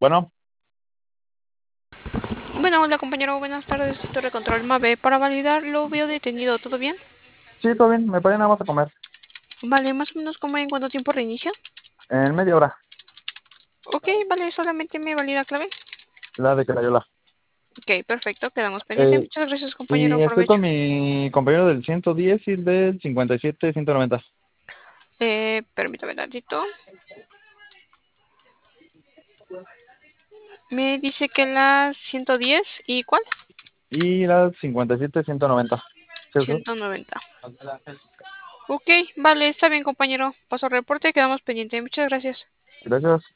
Bueno, Bueno, hola compañero, buenas tardes. Torre Control Mave. Para validar, lo veo detenido, ¿todo bien? sí, todo bien, me paré nada más a comer. Vale, más o menos como en cuánto tiempo reinicia. En media hora, Ok, vale, solamente me valida clave. la de Crayola. Ok, perfecto, quedamos pendientes. Eh, Muchas gracias y compañero, estoy provecho. con mi compañero del 110 y el del 57-190. Permítame tantito. Me dice que las 110 y ¿cuál? Y la 57-190. ¿Sí, sí? 190. Ok, vale, está bien compañero. Paso reporte, quedamos pendientes. Muchas gracias. Gracias.